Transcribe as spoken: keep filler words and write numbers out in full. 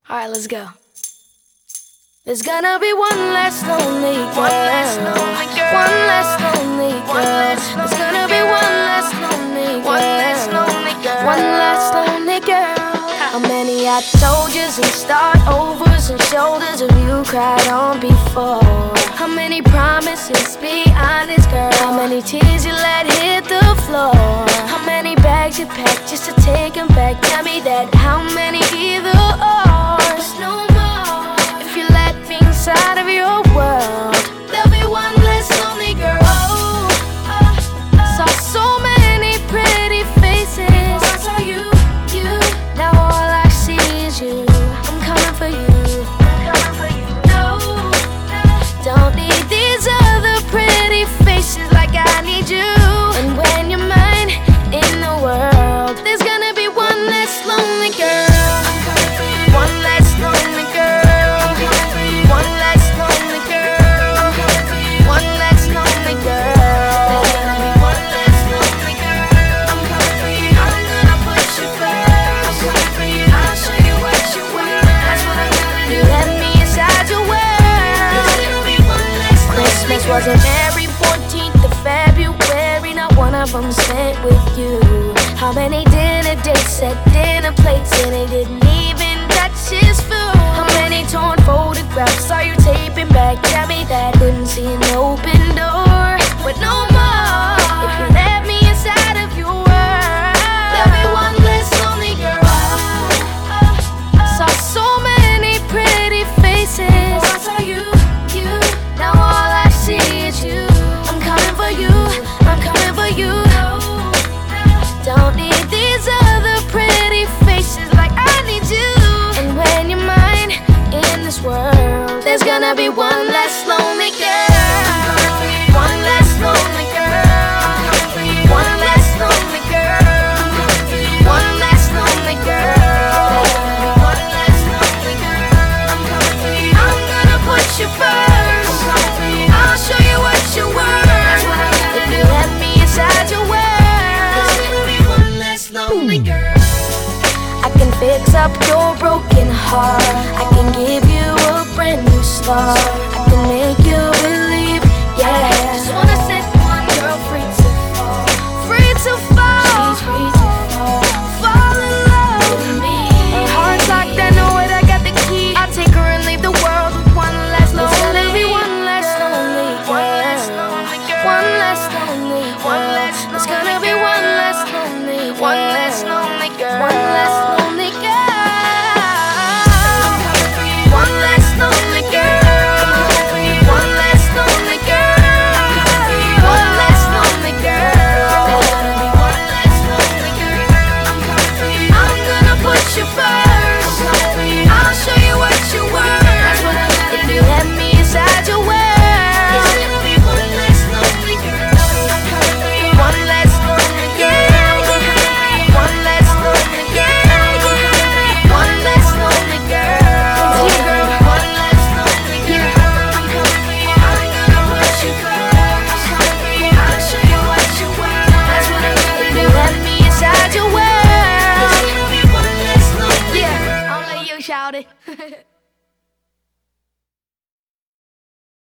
Alright, let's go. There's gonna be one less lonely girl. One less lonely girl. One less lonely girl. There's gonna be one less lonely girl. One less lonely girl. One less lonely girl. How many I told yous and start overs and shoulders have you cried on before? How many promises, be honest girl? How many tears you let hit the floor? How many bags you packed just to take them back? Tell me that. How many either or? There's no more. If you let me inside of your world, there'll be one less lonely girl. Oh, uh, uh, saw so many pretty faces. I saw you, you. Now all I see is you. I'm coming for you. I'm coming for you. No, no. Don't need these other pretty faces like I need you. And when you're mine in the world, there's gonna be one less lonely girl. One less lonely girl. One less lonely girl. One less lonely girl. There's gonna be one less lonely girl. I'm coming for you. I'm gonna put you first. I'm coming for you. I'll show you what you want. That's what I'm gonna do. Let me inside your world. There's gonna be one less lonely girl. Christmas wasn't every fourteenth of February. Not one of them spent with you. How many dinner dates at dinner plates and they didn't even touch his food? How many torn photographs are you taping back? Tell me that. Couldn't see an open door, but no more. If you let me inside of your world, there'll be one less lonely girl. Saw so many pretty faces. I saw you, you. Now all I see is you. I'm coming for you. I'm coming for you. Don't need these other pretty faces like I need you. And when you're mine in this world, there's gonna be one less lonely girl. One less lonely girl. One less lonely girl. One less lonely girl. One less lonely girl. I'm coming for you. I'm gonna put you first. I'll show you what you're worth. If you let me inside your world, lonely girl. I can fix up your broken heart. I can give you a brand new start. I can make